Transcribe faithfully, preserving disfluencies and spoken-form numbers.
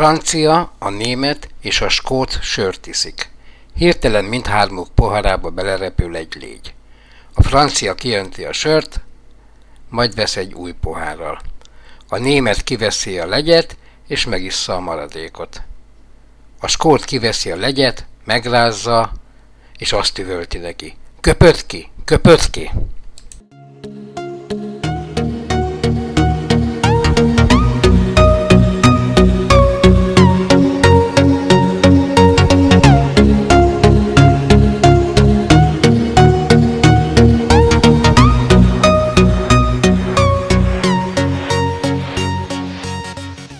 francia, a német és a skót sört iszik. Hirtelen mindhármuk poharába belerepül egy légy. A francia kijönti a sört, majd vesz egy új pohárral. A német kiveszi a legyet, és megissza a maradékot. A skót kiveszi a legyet, megrázza, és azt üvölti neki. Köpöd ki, köpöd ki!